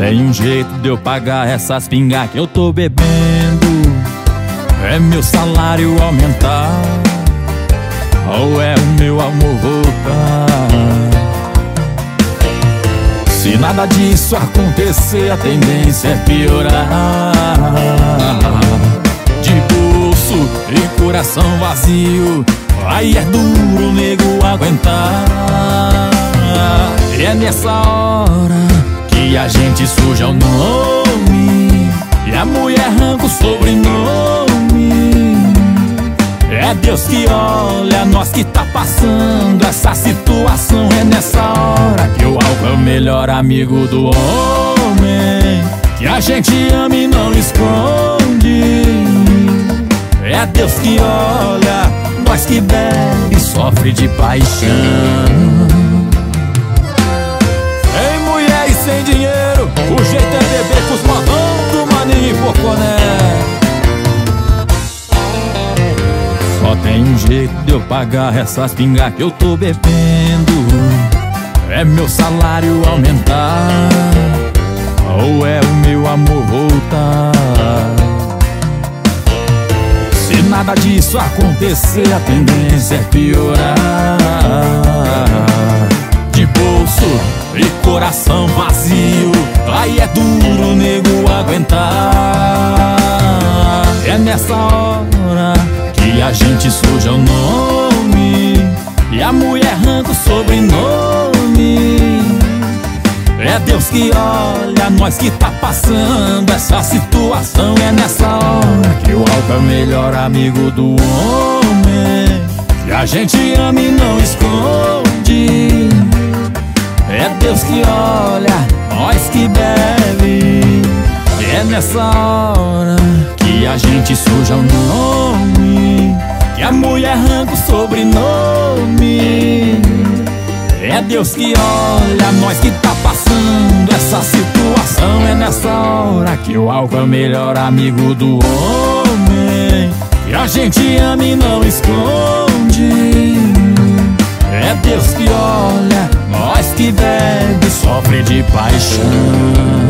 tem um jeito de eu pagar essas pingas que eu tô bebendo. É meu salário aumentar, ou é o meu amor voltar? Se nada disso acontecer, a tendência é piorar. De bolso e coração vazio, aí é duro, nego, aguentar. E é nessa hora que a gente suja o nome, e a mulher arranca o sobrenome. É Deus que olha, nós que tá passando essa situação. É nessa hora que o álcool é o melhor amigo do homem, que a gente ama e não esconde. É Deus que olha, nós que bebe e sofre de paixão. Sem mulher e sem dinheiro, o jeito é beber com os modão do Maninho e Porconé. Só tem um jeito de eu pagar essas pingas que eu tô bebendo, é meu salário aumentar, ou é o meu amor voltar? Se nada disso acontecer, a tendência é piorar. De bolso e coração vazio, aí é duro, nego, aguentar. É nessa hora que a gente suja o nome, e a mulher arranca o sobrenome. É Deus que olha, nós que tá passando essa situação. É nessa hora que o álcool é o melhor amigo do homem, que a gente ama e não esconde. É Deus que olha, nós que bebe. É nessa hora que a gente suja o nome, que a mulher arranca o sobrenome. É Deus que olha, nós que tá passando essa situação. É nessa hora que o álcool é o melhor amigo do homem, que a gente ama e não esconde. É Deus que olha, nós que bebe e sofre de paixão.